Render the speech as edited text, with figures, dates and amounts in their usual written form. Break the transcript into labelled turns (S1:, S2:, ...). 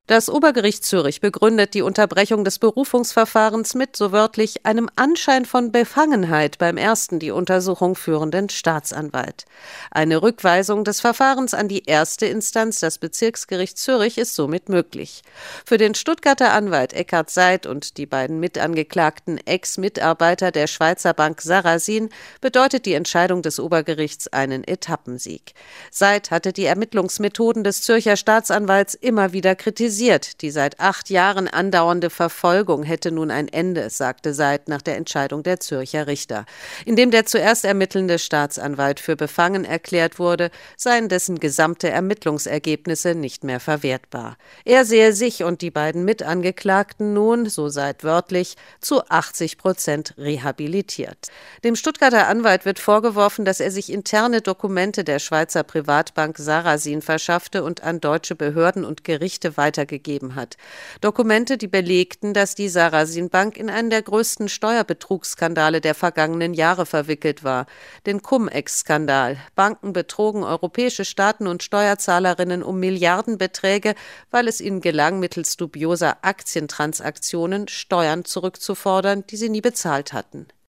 S1: Das Obergericht Zürich begründet die Unterbrechung des Berufungsverfahrens mit, so wörtlich, einem Anschein von Befangenheit beim ersten die Untersuchung führenden Staatsanwalt. Eine Rückweisung des Verfahrens an die erste Instanz, das Bezirksgericht Zürich, ist somit möglich. Für den Stuttgarter Anwalt Eckhard Seith und die beiden mitangeklagten Ex-Mitarbeiter der Schweizer Bank Sarasin bedeutet die Entscheidung des Obergerichts einen Etappensieg. Seith hatte die Ermittlungsmethoden des Zürcher Staatsanwalts immer wieder kritisiert. Die seit 8 Jahren andauernde Verfolgung hätte nun ein Ende, sagte Seith nach der Entscheidung der Zürcher Richter. Indem der zuerst ermittelnde Staatsanwalt für befangen erklärt wurde, seien dessen gesamte Ermittlungsergebnisse nicht mehr verwertbar. Er sehe sich und die beiden Mitangeklagten nun, so Seith wörtlich, zu 80% rehabilitiert. Dem Stuttgarter Anwalt wird vorgeworfen, dass er sich interne Dokumente der Schweizer Privatbank Sarasin verschaffte und an deutsche Behörden und Gerichte weitergegeben hat. Dokumente, die belegten, dass die Sarasin-Bank in einen der größten Steuerbetrugsskandale der vergangenen Jahre verwickelt war, den Cum-Ex-Skandal. Banken betrogen europäische Staaten und Steuerzahlerinnen um Milliardenbeträge, weil es ihnen gelang, mittels dubioser Aktientransaktionen Steuern zurückzufordern, die sie nie bezahlt hatten.